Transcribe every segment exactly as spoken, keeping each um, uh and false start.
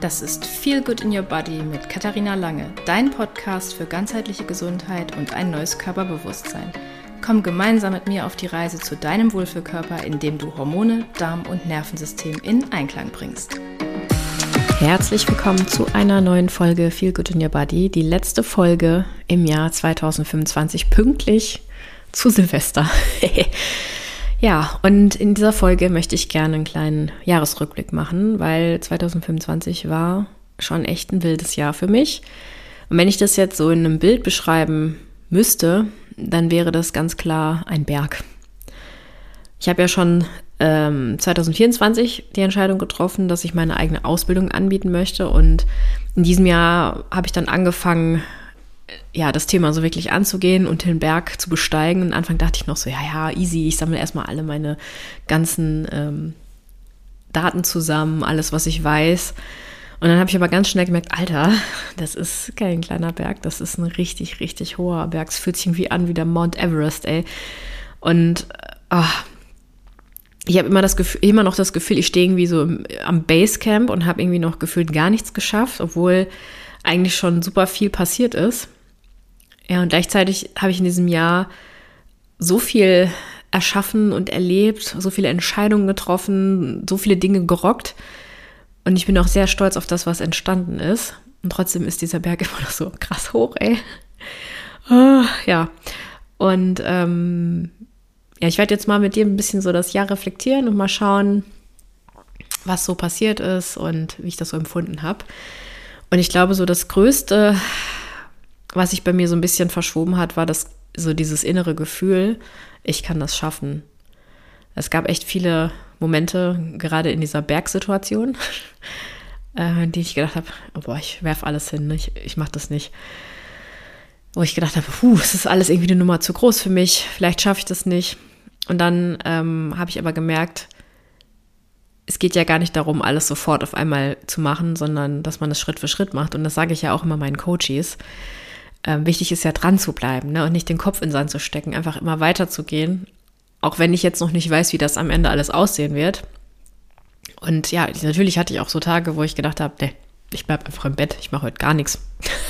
Das ist Feel Good in Your Body mit Katharina Lange, dein Podcast für ganzheitliche Gesundheit und ein neues Körperbewusstsein. Komm gemeinsam mit mir auf die Reise zu deinem Wohlfühlkörper, indem du Hormone, Darm- und Nervensystem in Einklang bringst. Herzlich willkommen zu einer neuen Folge Feel Good in Your Body, die letzte Folge im Jahr zwanzig fünfundzwanzig, pünktlich zu Silvester. Ja, und in dieser Folge möchte ich gerne einen kleinen Jahresrückblick machen, weil zwanzig fünfundzwanzig war schon echt ein wildes Jahr für mich. Und wenn ich das jetzt so in einem Bild beschreiben müsste, dann wäre das ganz klar ein Berg. Ich habe ja schon ähm, zwanzig vierundzwanzig die Entscheidung getroffen, dass ich meine eigene Ausbildung anbieten möchte. Und in diesem Jahr habe ich dann angefangen, ja, das Thema so wirklich anzugehen und den Berg zu besteigen. Und am Anfang dachte ich noch so, ja, ja, easy, ich sammle erstmal alle meine ganzen ähm, Daten zusammen, alles, was ich weiß. Und dann habe ich aber ganz schnell gemerkt, Alter, das ist kein kleiner Berg, das ist ein richtig, richtig hoher Berg. Es fühlt sich irgendwie an wie der Mount Everest, ey. Und oh, ich habe immer das Gefühl, immer noch das Gefühl, ich stehe irgendwie so im, am Basecamp und habe irgendwie noch gefühlt gar nichts geschafft, obwohl eigentlich schon super viel passiert ist. Ja, und gleichzeitig habe ich in diesem Jahr so viel erschaffen und erlebt, so viele Entscheidungen getroffen, so viele Dinge gerockt. Und ich bin auch sehr stolz auf das, was entstanden ist. Und trotzdem ist dieser Berg immer noch so krass hoch, ey. Oh, ja, und ähm, ja, ich werde jetzt mal mit dir ein bisschen so das Jahr reflektieren und mal schauen, was so passiert ist und wie ich das so empfunden habe. Und ich glaube, so das Größte, was sich bei mir so ein bisschen verschoben hat, war das so dieses innere Gefühl, ich kann das schaffen. Es gab echt viele Momente, gerade in dieser Bergsituation, äh, in die ich gedacht habe, oh boah, ich werfe alles hin, ich, ich mache das nicht. Wo ich gedacht habe, puh, es ist alles irgendwie eine Nummer zu groß für mich, vielleicht schaffe ich das nicht. Und dann ähm, habe ich aber gemerkt, es geht ja gar nicht darum, alles sofort auf einmal zu machen, sondern dass man das Schritt für Schritt macht. Und das sage ich ja auch immer meinen Coaches. Ähm, wichtig ist ja dran zu bleiben, ne? Und nicht den Kopf in den Sand zu stecken, einfach immer weiterzugehen. Auch wenn ich jetzt noch nicht weiß, wie das am Ende alles aussehen wird. Und ja, natürlich hatte ich auch so Tage, wo ich gedacht habe, nee, ich bleibe einfach im Bett, ich mache heute gar nichts.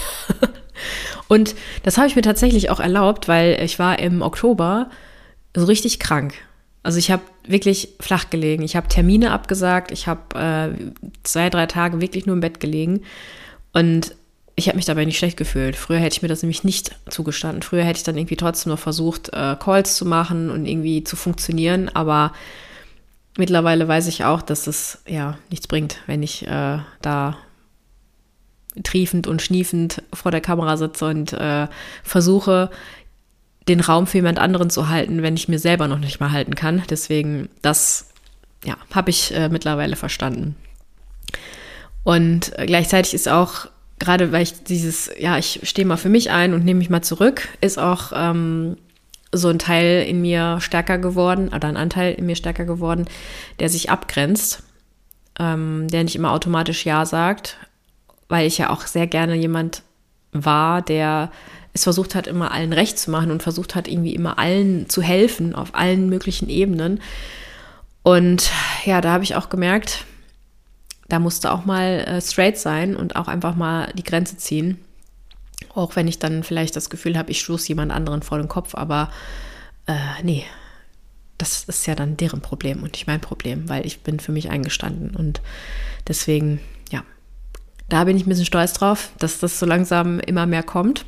Und das habe ich mir tatsächlich auch erlaubt, weil ich war im Oktober so richtig krank. Also ich habe wirklich flach gelegen. Ich habe Termine abgesagt. Ich habe äh, zwei, drei Tage wirklich nur im Bett gelegen. Und ich habe mich dabei nicht schlecht gefühlt. Früher hätte ich mir das nämlich nicht zugestanden. Früher hätte ich dann irgendwie trotzdem noch versucht, äh, Calls zu machen und irgendwie zu funktionieren. Aber mittlerweile weiß ich auch, dass es ja nichts bringt, wenn ich äh, da triefend und schniefend vor der Kamera sitze und äh, versuche, den Raum für jemand anderen zu halten, wenn ich mir selber noch nicht mal halten kann. Deswegen, das ja, habe ich äh, mittlerweile verstanden. Und äh, gleichzeitig ist auch, gerade weil ich dieses, ja, ich stehe mal für mich ein und nehme mich mal zurück, ist auch ähm, so ein Teil in mir stärker geworden, oder ein Anteil in mir stärker geworden, der sich abgrenzt, ähm, der nicht immer automatisch Ja sagt, weil ich ja auch sehr gerne jemand war, der es versucht hat, immer allen recht zu machen und versucht hat, irgendwie immer allen zu helfen, auf allen möglichen Ebenen. Und ja, da habe ich auch gemerkt, da musste auch mal äh, straight sein und auch einfach mal die Grenze ziehen. Auch wenn ich dann vielleicht das Gefühl habe, ich stoße jemand anderen vor den Kopf, aber äh, nee, das ist ja dann deren Problem und nicht mein Problem, weil ich bin für mich eingestanden. Und deswegen, ja, da bin ich ein bisschen stolz drauf, dass das so langsam immer mehr kommt.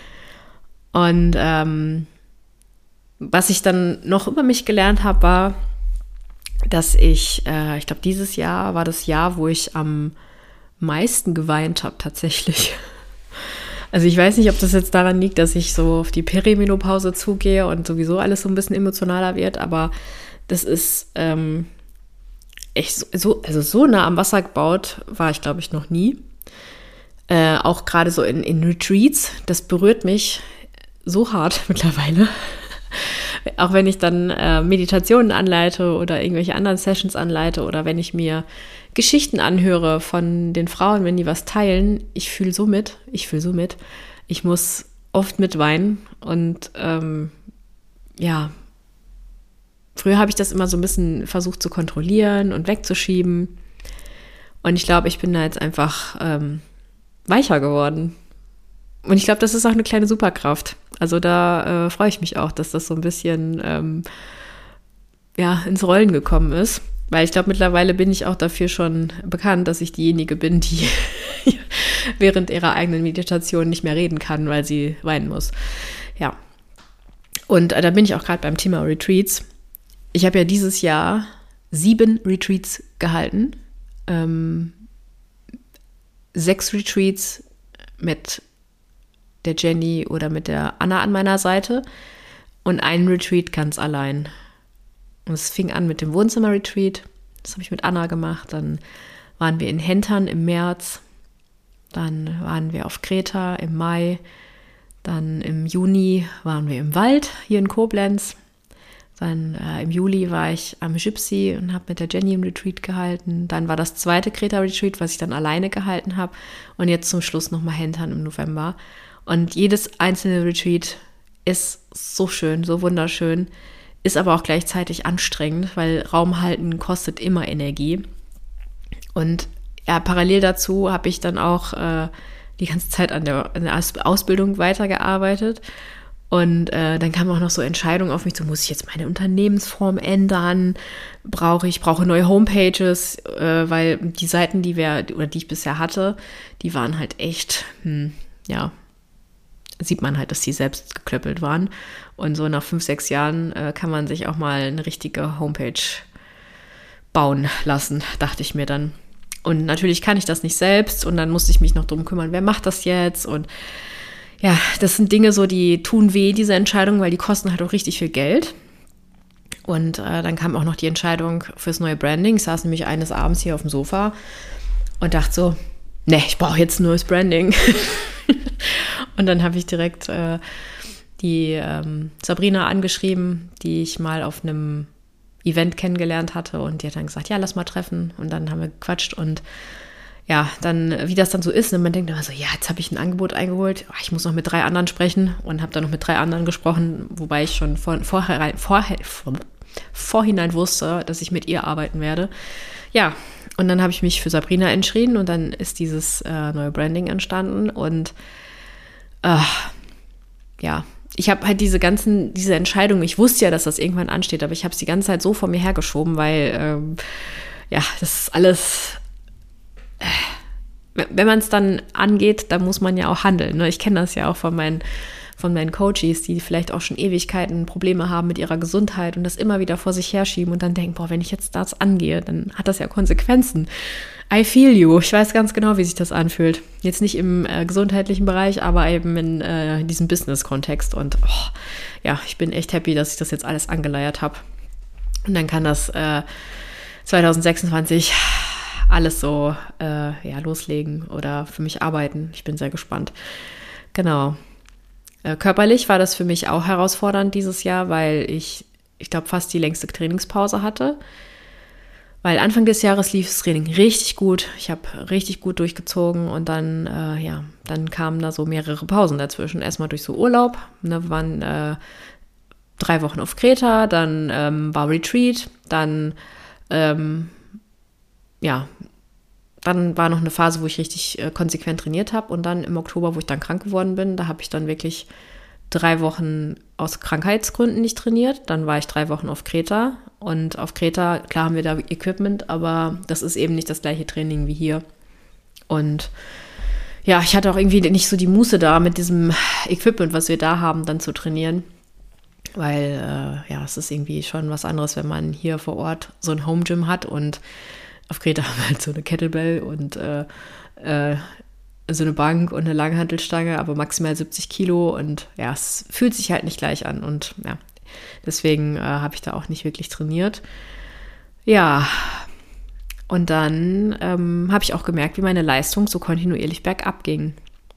Und ähm, was ich dann noch über mich gelernt habe, war, dass ich, äh, ich glaube, dieses Jahr war das Jahr, wo ich am meisten geweint habe tatsächlich. Also ich weiß nicht, ob das jetzt daran liegt, dass ich so auf die Perimenopause zugehe und sowieso alles so ein bisschen emotionaler wird, aber das ist ähm, echt so, also so nah am Wasser gebaut war ich, glaube ich, noch nie. Äh, auch gerade so in, in Retreats, das berührt mich so hart mittlerweile. Auch wenn ich dann äh, Meditationen anleite oder irgendwelche anderen Sessions anleite oder wenn ich mir Geschichten anhöre von den Frauen, wenn die was teilen, ich fühle so mit, ich fühle so mit. Ich muss oft mitweinen und ähm, ja, früher habe ich das immer so ein bisschen versucht zu kontrollieren und wegzuschieben. Und ich glaube, ich bin da jetzt einfach ähm, weicher geworden. Und ich glaube, das ist auch eine kleine Superkraft. Also da äh, freue ich mich auch, dass das so ein bisschen ähm, ja, ins Rollen gekommen ist. Weil ich glaube, mittlerweile bin ich auch dafür schon bekannt, dass ich diejenige bin, die während ihrer eigenen Meditation nicht mehr reden kann, weil sie weinen muss. Ja. Und äh, da bin ich auch gerade beim Thema Retreats. Ich habe ja dieses Jahr sieben Retreats gehalten. Ähm, sechs Retreats mit der Jenny oder mit der Anna an meiner Seite und einen Retreat ganz allein. Und es fing an mit dem Wohnzimmer-Retreat. Das habe ich mit Anna gemacht. Dann waren wir in Hentern im März. Dann waren wir auf Kreta im Mai. Dann im Juni waren wir im Wald hier in Koblenz. Dann äh, im Juli war ich am Gypsy und habe mit der Jenny einen Retreat gehalten. Dann war das zweite Kreta-Retreat, was ich dann alleine gehalten habe. Und jetzt zum Schluss nochmal Hentern im November. Und jedes einzelne Retreat ist so schön, so wunderschön, ist aber auch gleichzeitig anstrengend, weil Raum halten kostet immer Energie. Und ja, parallel dazu habe ich dann auch äh, die ganze Zeit an der, an der Ausbildung weitergearbeitet. Und äh, dann kamen auch noch so Entscheidungen auf mich, so muss ich jetzt meine Unternehmensform ändern, brauche ich brauche neue Homepages, äh, weil die Seiten, die wir oder die ich bisher hatte, die waren halt echt, hm, ja, sieht man halt, dass die selbst geklöppelt waren. Und so nach fünf, sechs Jahren äh, kann man sich auch mal eine richtige Homepage bauen lassen, dachte ich mir dann. Und natürlich kann ich das nicht selbst und dann musste ich mich noch drum kümmern, wer macht das jetzt? Und ja, das sind Dinge so, die tun weh, diese Entscheidung, weil die kosten halt auch richtig viel Geld. Und äh, dann kam auch noch die Entscheidung fürs neue Branding. Ich saß nämlich eines Abends hier auf dem Sofa und dachte so, ne, ich brauche jetzt ein neues Branding. Und dann habe ich direkt äh, die ähm, Sabrina angeschrieben, die ich mal auf einem Event kennengelernt hatte. Und die hat dann gesagt, ja, lass mal treffen. Und dann haben wir gequatscht. Und ja, dann, wie das dann so ist, ne, man denkt immer so, ja, jetzt habe ich ein Angebot eingeholt. Oh, ich muss noch mit drei anderen sprechen. Und habe dann noch mit drei anderen gesprochen, wobei ich schon vor, vorher, vorher, vor, vorhinein wusste, dass ich mit ihr arbeiten werde. Ja, und dann habe ich mich für Sabrina entschieden. Und dann ist dieses äh, neue Branding entstanden. Und äh, ja, ich habe halt diese ganzen, diese Entscheidungen, ich wusste ja, dass das irgendwann ansteht, aber ich habe es die ganze Zeit so vor mir hergeschoben, weil, ähm, ja, das ist alles, äh, wenn man es dann angeht, dann muss man ja auch handeln. Ne? Ich kenne das ja auch von meinen, von meinen Coaches, die vielleicht auch schon Ewigkeiten Probleme haben mit ihrer Gesundheit und das immer wieder vor sich herschieben und dann denken, boah, wenn ich jetzt das angehe, dann hat das ja Konsequenzen. I feel you. Ich weiß ganz genau, wie sich das anfühlt. Jetzt nicht im äh, gesundheitlichen Bereich, aber eben in äh, diesem Business-Kontext. Und oh, ja, ich bin echt happy, dass ich das jetzt alles angeleiert habe. Und dann kann das äh, zwanzig sechsundzwanzig alles so äh, ja, loslegen oder für mich arbeiten. Ich bin sehr gespannt. Genau. Äh, körperlich war das für mich auch herausfordernd dieses Jahr, weil ich, ich glaube, fast die längste Trainingspause hatte. Weil Anfang des Jahres lief das Training richtig gut. Ich habe richtig gut durchgezogen und dann, äh, ja, dann kamen da so mehrere Pausen dazwischen. Erstmal durch so Urlaub. Ne, wir waren äh, drei Wochen auf Kreta, dann ähm, war Retreat, dann, ähm, ja, dann war noch eine Phase, wo ich richtig äh, konsequent trainiert habe und dann im Oktober, wo ich dann krank geworden bin, da habe ich dann wirklich drei Wochen aus Krankheitsgründen nicht trainiert. Dann war ich drei Wochen auf Kreta. Und auf Kreta, klar haben wir da Equipment, aber das ist eben nicht das gleiche Training wie hier. Und ja, ich hatte auch irgendwie nicht so die Muße da, mit diesem Equipment, was wir da haben, dann zu trainieren. Weil, äh, ja, es ist irgendwie schon was anderes, wenn man hier vor Ort so ein Home Gym hat. Und auf Kreta haben wir halt so eine Kettlebell und äh, äh, so eine Bank und eine Langhantelstange, aber maximal siebzig Kilo und ja, es fühlt sich halt nicht gleich an und ja, deswegen äh, habe ich da auch nicht wirklich trainiert. Ja, und dann ähm, habe ich auch gemerkt, wie meine Leistung so kontinuierlich bergab ging.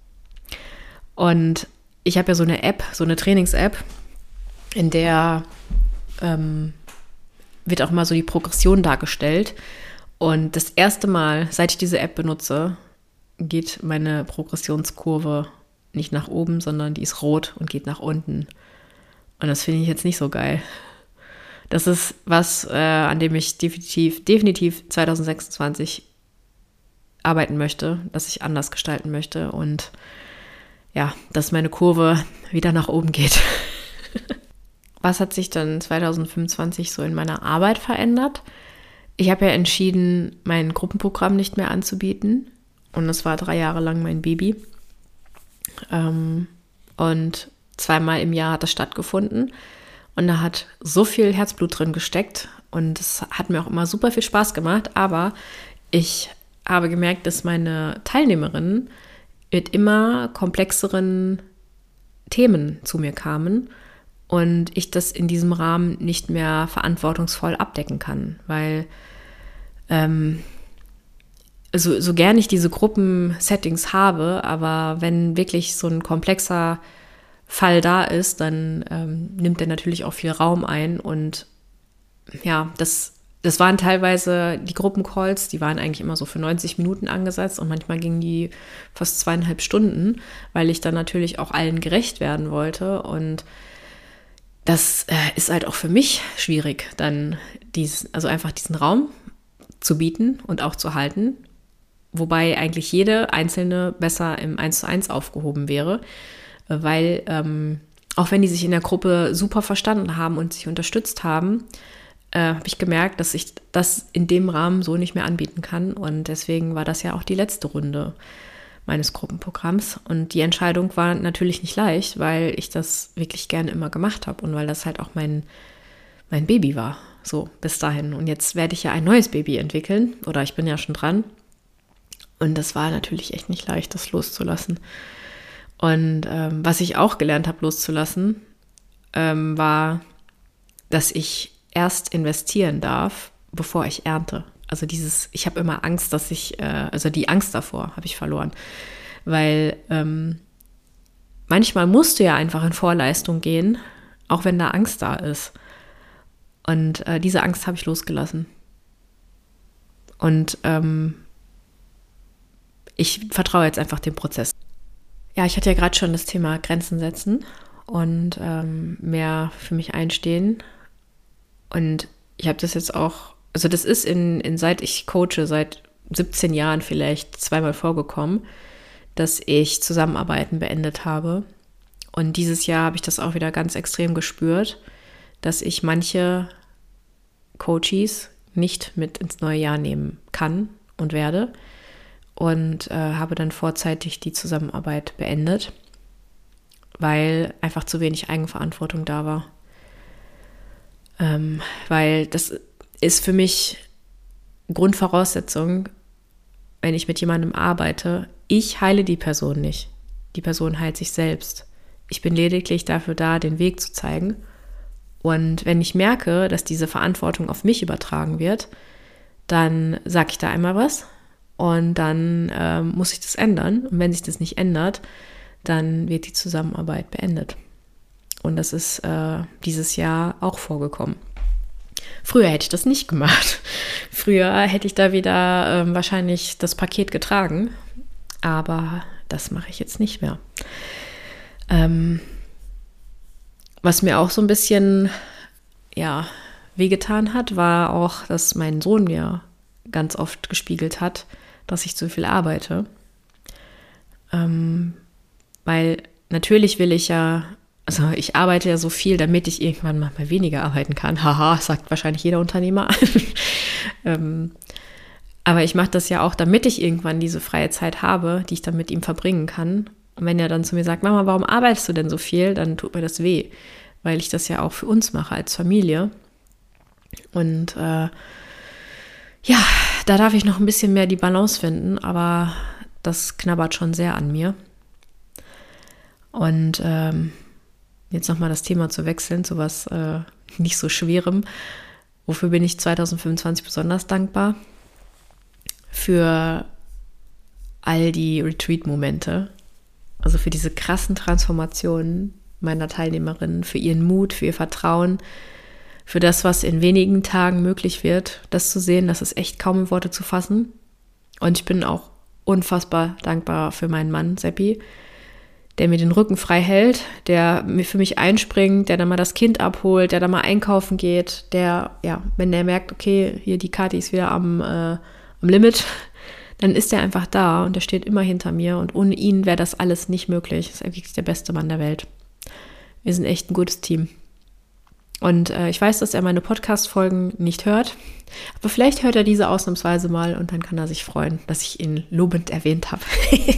Und ich habe ja so eine App, so eine Trainings-App, in der ähm, wird auch mal so die Progression dargestellt und das erste Mal, seit ich diese App benutze, geht meine Progressionskurve nicht nach oben, sondern die ist rot und geht nach unten. Und das finde ich jetzt nicht so geil. Das ist was, äh, an dem ich definitiv, definitiv zwanzig sechsundzwanzig arbeiten möchte, das ich anders gestalten möchte und ja, dass meine Kurve wieder nach oben geht. Was hat sich dann zwanzig fünfundzwanzig so in meiner Arbeit verändert? Ich habe ja entschieden, mein Gruppenprogramm nicht mehr anzubieten und das war drei Jahre lang mein Baby. Ähm, und zweimal im Jahr hat das stattgefunden und da hat so viel Herzblut drin gesteckt und es hat mir auch immer super viel Spaß gemacht, aber ich habe gemerkt, dass meine Teilnehmerinnen mit immer komplexeren Themen zu mir kamen und ich das in diesem Rahmen nicht mehr verantwortungsvoll abdecken kann, weil ähm, so, so gern ich diese Gruppensettings habe, aber wenn wirklich so ein komplexer Fall da ist, dann ähm, nimmt er natürlich auch viel Raum ein und ja, das Das waren teilweise die Gruppencalls, die waren eigentlich immer so für neunzig Minuten angesetzt und manchmal gingen die fast zweieinhalb Stunden, weil ich dann natürlich auch allen gerecht werden wollte. Und das äh, ist halt auch für mich schwierig, dann dies, also einfach diesen Raum zu bieten und auch zu halten, wobei eigentlich jede einzelne besser im eins zu eins aufgehoben wäre, weil ähm, auch wenn die sich in der Gruppe super verstanden haben und sich unterstützt haben, Äh, habe ich gemerkt, dass ich das in dem Rahmen so nicht mehr anbieten kann. Und deswegen war das ja auch die letzte Runde meines Gruppenprogramms. Und die Entscheidung war natürlich nicht leicht, weil ich das wirklich gerne immer gemacht habe und weil das halt auch mein, mein Baby war, so bis dahin. Und jetzt werde ich ja ein neues Baby entwickeln oder ich bin ja schon dran. Und das war natürlich echt nicht leicht, das loszulassen. Und ähm, was ich auch gelernt habe loszulassen, ähm, war, dass ich erst investieren darf, bevor ich ernte. Also dieses, ich habe immer Angst, dass ich, äh, also die Angst davor habe ich verloren. Weil ähm, manchmal musst du ja einfach in Vorleistung gehen, auch wenn da Angst da ist. Und äh, diese Angst habe ich losgelassen. Und ähm, ich vertraue jetzt einfach dem Prozess. Ja, ich hatte ja gerade schon das Thema Grenzen setzen und ähm, mehr für mich einstehen. Und ich habe das jetzt auch, also das ist in, in seit ich coache, seit siebzehn Jahren vielleicht zweimal vorgekommen, dass ich Zusammenarbeiten beendet habe. Und dieses Jahr habe ich das auch wieder ganz extrem gespürt, dass ich manche Coaches nicht mit ins neue Jahr nehmen kann und werde. Und äh, habe dann vorzeitig die Zusammenarbeit beendet, weil einfach zu wenig Eigenverantwortung da war. Ähm, weil das ist für mich Grundvoraussetzung, wenn ich mit jemandem arbeite. Ich heile die Person nicht. Die Person heilt sich selbst. Ich bin lediglich dafür da, den Weg zu zeigen. Und wenn ich merke, dass diese Verantwortung auf mich übertragen wird, dann sage ich da einmal was und dann ähm, muss ich das ändern. Und wenn sich das nicht ändert, dann wird die Zusammenarbeit beendet. Und das ist äh, dieses Jahr auch vorgekommen. Früher hätte ich das nicht gemacht. Früher hätte ich da wieder äh, wahrscheinlich das Paket getragen. Aber das mache ich jetzt nicht mehr. Ähm, was mir auch so ein bisschen ja, wehgetan hat, war auch, dass mein Sohn mir ganz oft gespiegelt hat, dass ich zu viel arbeite. Ähm, weil natürlich will ich ja, also ich arbeite ja so viel, damit ich irgendwann mal weniger arbeiten kann. Haha, sagt wahrscheinlich jeder Unternehmer. ähm, aber ich mache das ja auch, damit ich irgendwann diese freie Zeit habe, die ich dann mit ihm verbringen kann. Und wenn er dann zu mir sagt, Mama, warum arbeitest du denn so viel? Dann tut mir das weh, weil ich das ja auch für uns mache als Familie. Und äh, ja, da darf ich noch ein bisschen mehr die Balance finden, aber das knabbert schon sehr an mir. Und ähm, jetzt nochmal das Thema zu wechseln, zu was äh, nicht so Schwerem. Wofür bin ich zwanzig fünfundzwanzig besonders dankbar? Für all die Retreat-Momente, also für diese krassen Transformationen meiner Teilnehmerinnen, für ihren Mut, für ihr Vertrauen, für das, was in wenigen Tagen möglich wird, das zu sehen, das ist echt kaum in Worte zu fassen. Und ich bin auch unfassbar dankbar für meinen Mann, Seppi, der mir den Rücken frei hält, der mir für mich einspringt, der dann mal das Kind abholt, der dann mal einkaufen geht, der, ja, wenn der merkt, okay, hier die Kathi ist wieder am, äh, am Limit, dann ist er einfach da und er steht immer hinter mir und ohne ihn wäre das alles nicht möglich. Er ist wirklich der beste Mann der Welt. Wir sind echt ein gutes Team. Und äh, ich weiß, dass er meine Podcast-Folgen nicht hört, aber vielleicht hört er diese ausnahmsweise mal und dann kann er sich freuen, dass ich ihn lobend erwähnt habe.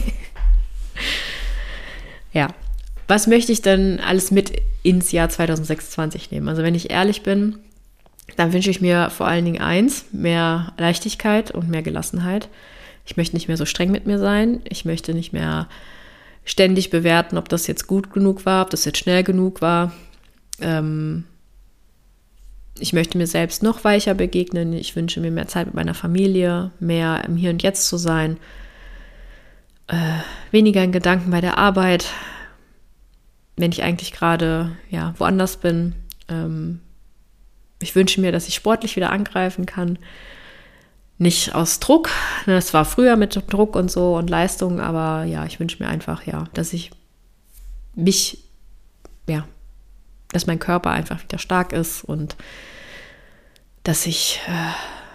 Ja, was möchte ich denn alles mit ins Jahr zwanzig sechsundzwanzig nehmen? Also wenn ich ehrlich bin, dann wünsche ich mir vor allen Dingen eins, mehr Leichtigkeit und mehr Gelassenheit. Ich möchte nicht mehr so streng mit mir sein. Ich möchte nicht mehr ständig bewerten, ob das jetzt gut genug war, ob das jetzt schnell genug war. Ähm ich möchte mir selbst noch weicher begegnen. Ich wünsche mir mehr Zeit mit meiner Familie, mehr im Hier und Jetzt zu sein, äh, weniger in Gedanken bei der Arbeit, wenn ich eigentlich gerade ja, woanders bin. Ähm ich wünsche mir, dass ich sportlich wieder angreifen kann. Nicht aus Druck, das war früher mit Druck und so und Leistung, aber ja, ich wünsche mir einfach, ja, dass ich mich, ja, dass mein Körper einfach wieder stark ist und dass ich äh,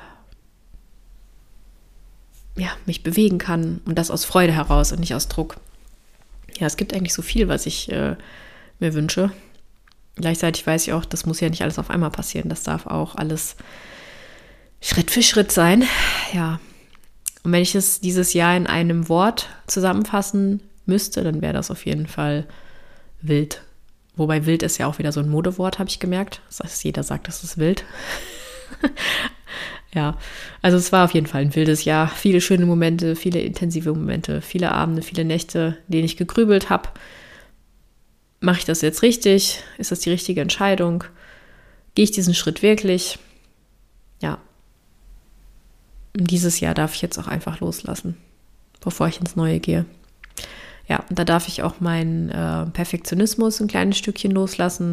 ja, mich bewegen kann und das aus Freude heraus und nicht aus Druck. Ja, es gibt eigentlich so viel, was ich äh, mir wünsche. Gleichzeitig weiß ich auch, das muss ja nicht alles auf einmal passieren, das darf auch alles Schritt für Schritt sein, ja. Und wenn ich es dieses Jahr in einem Wort zusammenfassen müsste, dann wäre das auf jeden Fall wild. Wobei wild ist ja auch wieder so ein Modewort, habe ich gemerkt. Das heißt, jeder sagt, das ist wild. Ja, also es war auf jeden Fall ein wildes Jahr. Viele schöne Momente, viele intensive Momente, viele Abende, viele Nächte, in denen ich gegrübelt habe. Mache ich das jetzt richtig? Ist das die richtige Entscheidung? Gehe ich diesen Schritt wirklich? Ja. Dieses Jahr darf ich jetzt auch einfach loslassen, bevor ich ins Neue gehe. Ja, und da darf ich auch meinen äh, Perfektionismus ein kleines Stückchen loslassen.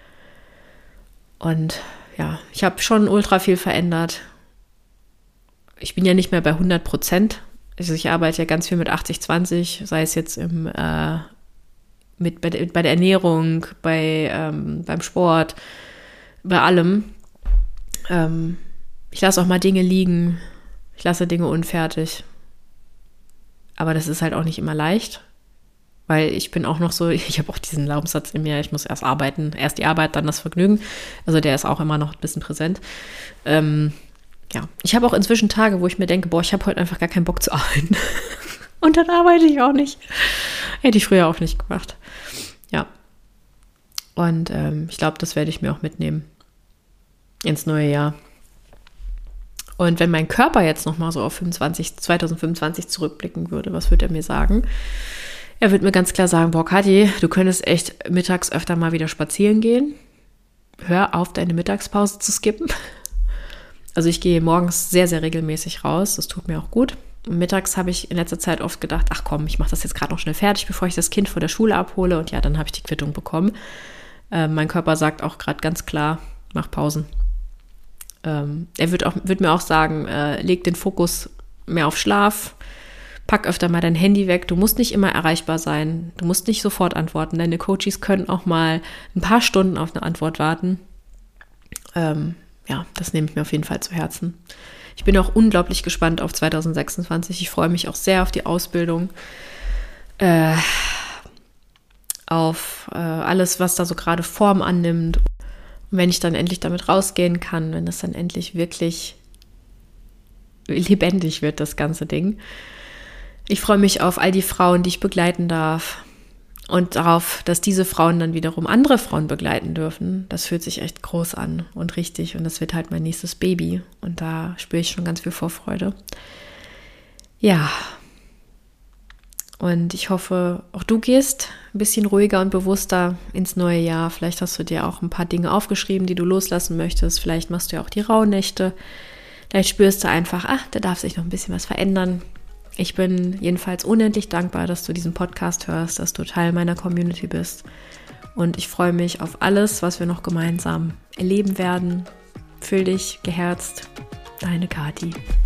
Und ja, ich habe schon ultra viel verändert. Ich bin ja nicht mehr bei hundert Prozent. Also ich arbeite ja ganz viel mit achtzig zwanzig, sei es jetzt im, äh, mit, bei, der, bei der Ernährung, bei, ähm, beim Sport, bei allem. Ähm, ich lasse auch mal Dinge liegen. Ich lasse Dinge unfertig. Aber das ist halt auch nicht immer leicht, weil ich bin auch noch so, ich habe auch diesen Glaubenssatz in mir, ich muss erst arbeiten, erst die Arbeit, dann das Vergnügen. Also der ist auch immer noch ein bisschen präsent. Ähm, ja, ich habe auch inzwischen Tage, wo ich mir denke, boah, ich habe heute einfach gar keinen Bock zu arbeiten. Und dann arbeite ich auch nicht. Hätte ich früher auch nicht gemacht. Ja. Und ähm, ich glaube, das werde ich mir auch mitnehmen ins neue Jahr. Und wenn mein Körper jetzt nochmal so auf fünfundzwanzig, zwanzig fünfundzwanzig zurückblicken würde, was würde er mir sagen? Er würde mir ganz klar sagen, boah, Kathi, du könntest echt mittags öfter mal wieder spazieren gehen. Hör auf, deine Mittagspause zu skippen. Also ich gehe morgens sehr, sehr regelmäßig raus. Das tut mir auch gut. Und mittags habe ich in letzter Zeit oft gedacht, ach komm, ich mache das jetzt gerade noch schnell fertig, bevor ich das Kind vor der Schule abhole. Und ja, dann habe ich die Quittung bekommen. Äh, mein Körper sagt auch gerade ganz klar, mach Pausen. Ähm, er wird, auch, wird mir auch sagen, äh, leg den Fokus mehr auf Schlaf, pack öfter mal dein Handy weg. Du musst nicht immer erreichbar sein, du musst nicht sofort antworten. Deine Coaches können auch mal ein paar Stunden auf eine Antwort warten. Ähm, ja, das nehme ich mir auf jeden Fall zu Herzen. Ich bin auch unglaublich gespannt auf zwanzig sechsundzwanzig. Ich freue mich auch sehr auf die Ausbildung, äh, auf äh, alles, was da so gerade Form annimmt. Und wenn ich dann endlich damit rausgehen kann, wenn das dann endlich wirklich lebendig wird, das ganze Ding. Ich freue mich auf all die Frauen, die ich begleiten darf und darauf, dass diese Frauen dann wiederum andere Frauen begleiten dürfen. Das fühlt sich echt groß an und richtig und das wird halt mein nächstes Baby und da spüre ich schon ganz viel Vorfreude. Ja, und ich hoffe, auch du gehst ein bisschen ruhiger und bewusster ins neue Jahr. Vielleicht hast du dir auch ein paar Dinge aufgeschrieben, die du loslassen möchtest. Vielleicht machst du ja auch die Rauhnächte. Vielleicht spürst du einfach, ach, da darf sich noch ein bisschen was verändern. Ich bin jedenfalls unendlich dankbar, dass du diesen Podcast hörst, dass du Teil meiner Community bist. Und ich freue mich auf alles, was wir noch gemeinsam erleben werden. Fühl dich geherzt, deine Kathi.